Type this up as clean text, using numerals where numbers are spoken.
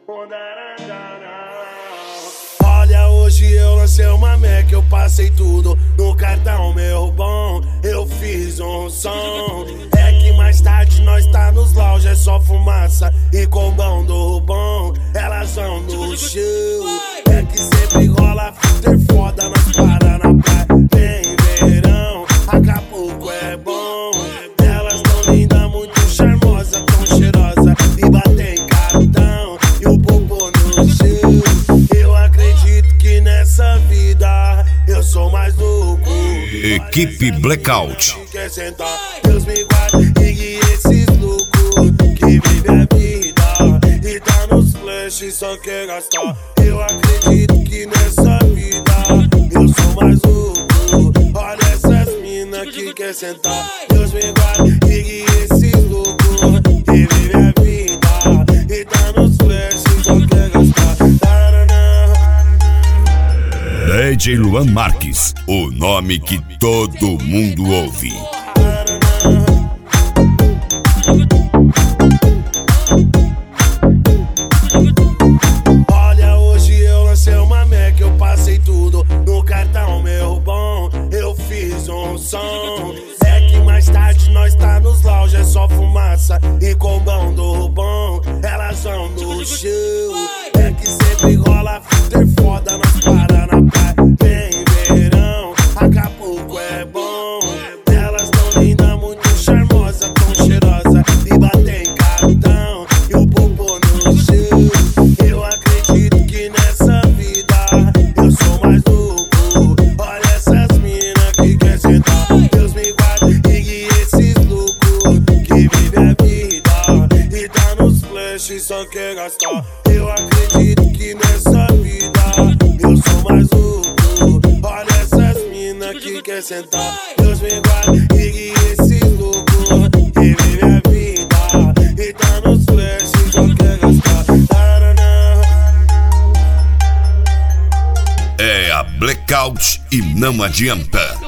Olha, hoje eu lancei uma Mac, eu passei tudo no cartão, meu bom. Eu fiz um som. É que mais tarde nós tá nos lounge, é só fumaça e combão do bom. Elas vão no show. É que sempre rola filter foda, nós para na praia. Vem verão, Acapulco é bom. Elas tão linda, muito charmosa, tão cheirosa e batem cartão e o popô no show. Eu acredito que nessa vida eu sou mais louco. Equipe Blackout. Quer sentar, Deus me guarde e guie esses loucos que vive a vida e tá nos flashes, só quer gastar. Eu acredito que nessa vida eu sou mais louco. Olha essas minas que quer sentar, Deus me guarde e guie esses loucos que vive a vida e tá nos flashes, só quer gastar. DJ Luan Marques, o nome que todo mundo ouve. Olha, hoje eu lancei uma Mac, eu passei tudo no cartão, meu bom. Eu fiz um som. É que mais tarde nós tá nos lounge, é só fumaça e combão do bom. Elas vão no show. É que sempre rola filter foda, nós para na praia. Vem verão, Acapulco é bom. Elas tão linda, muito charmosa, tão cheirosa e batem cartão e o popô no show. Eu acredito que nessa vida eu sou mais louco. Olha essas minas que quer sentar, Deus me guarde e guie esses loucos que vive a vida e tá nos flashes, só quer gastar. Eu acredito que nessa vida eu sou mais louco. Olha essas minas que quer sentar, Deus me guarde e guie esses loucos que vive a vida e tá nos flashes, só quer gastar. É a Blackout e não adianta.